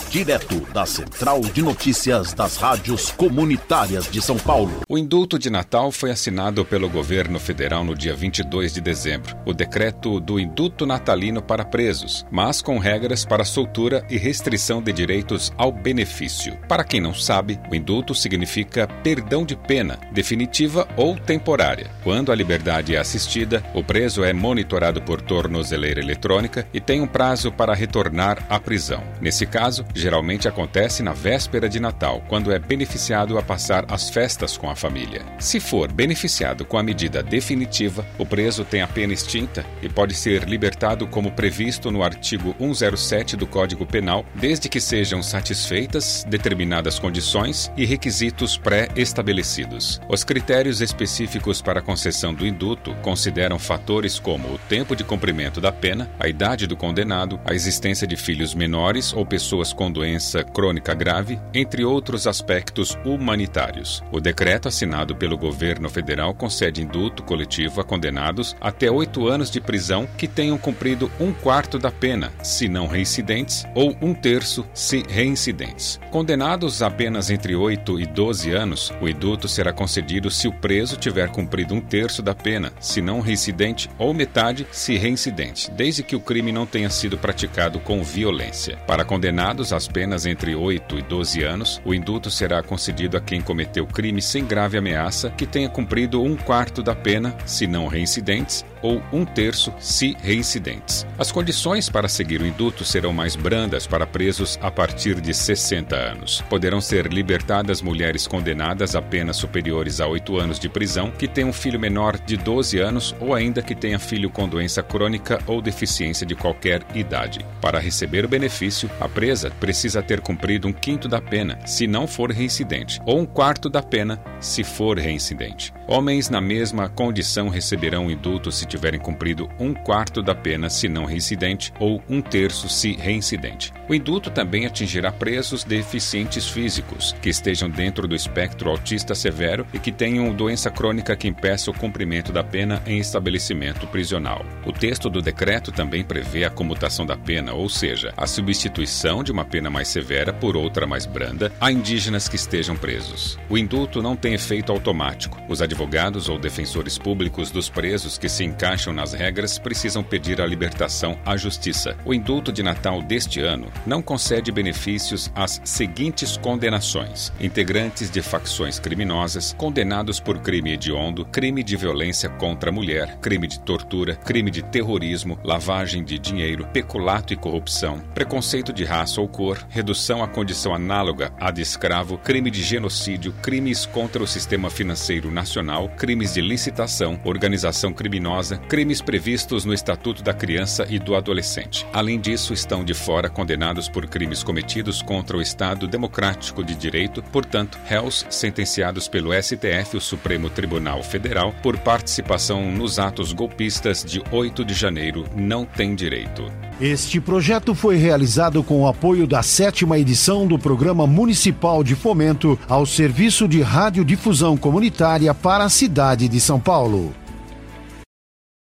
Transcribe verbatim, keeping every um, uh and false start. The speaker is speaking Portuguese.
direto da Central de Notícias das Rádios Comunitárias de São Paulo. O indulto de Natal foi assinado pelo governo federal no dia vinte e dois de dezembro, o decreto do indulto natalino para presos, mas com regras para soltura e restrição de direitos ao benefício. Para quem não sabe, o indulto significa perdão de pena, definitiva ou temporária. Quando a liberdade é assistida, o preso é monitorado por tornozeleira eletrônica e tem um prazo para retornar à prisão. Nesse caso, geralmente acontece na véspera de Natal, quando é beneficiado a passar as festas com a família. Se for beneficiado com a medida definitiva, o preso tem a pena extinta e pode ser libertado como previsto no artigo cento e sete do Código Penal, desde que sejam satisfeitas determinadas condições e requisitos pré-estabelecidos. Os critérios específicos para a concessão do indulto consideram fatores como o tempo de cumprimento da pena, a idade do condenado, a existência de filhos menores ou pessoas com doença crônica grave, entre outros aspectos humanitários. O decreto assinado pelo governo federal concede indulto coletivo a condenados até oito anos de prisão que tenham cumprido um quarto da pena, se não reincidentes, ou um terço, se reincidentes. Condenados apenas entre oito e doze anos, o indulto será concedido se o preso tiver cumprido um terço da pena, se não reincidente, ou metade, se reincidente, desde que o crime não tenha sido praticado com violência. Para condenados às penas entre oito e doze anos, o indulto será concedido a quem cometeu crime sem grave ameaça, que tenha cumprido um quarto da pena, se não reincidentes, ou um terço, se reincidentes. As condições para seguir o indulto serão mais brandas para presos a partir de sessenta anos. Poderão ser libertadas mulheres condenadas a penas superiores a oito anos de prisão, que tenham filho menor de doze anos ou ainda que tenha filho com doença crônica ou deficiência de qualquer idade. Para receber o benefício, a presa precisa ter cumprido um quinto da pena, se não for reincidente, ou um quarto da pena, se for reincidente. Homens na mesma condição receberão o indulto se tiverem cumprido um quarto da pena, se não reincidente, ou um terço, se reincidente. O indulto também atingirá presos deficientes físicos, que estejam dentro do espectro autista severo e que tenham doença crônica que impeça o cumprimento da pena em estabelecimento prisional. O texto do decreto também prevê a comutação da pena, ou seja, a substituição de uma pena mais severa por outra mais branda a indígenas que estejam presos. O indulto não tem efeito automático. Os advogados ou defensores públicos dos presos que se encaixam nas regras precisam pedir a libertação à Justiça. O indulto de Natal deste ano não concede benefícios às seguintes condenações: integrantes de facções criminosas, condenados por crime hediondo, crime de violência contra a mulher, crime de tortura, crime de terrorismo, lavagem de dinheiro, peculato e corrupção, preconceito de raça ou cor, redução à condição análoga à de escravo, crime de genocídio, crimes contra o sistema financeiro nacional, crimes de licitação, organização criminosa, crimes previstos no Estatuto da Criança e do Adolescente. Além disso, estão de fora condenados por crimes cometidos contra o Estado Democrático de Direito, portanto, réus sentenciados pelo S T F, o Supremo Tribunal Federal, por participação nos atos golpistas de oito de janeiro, não têm direito. Este projeto foi realizado com o apoio da sétima edição do Programa Municipal de Fomento ao Serviço de Radiodifusão Comunitária para a cidade de São Paulo.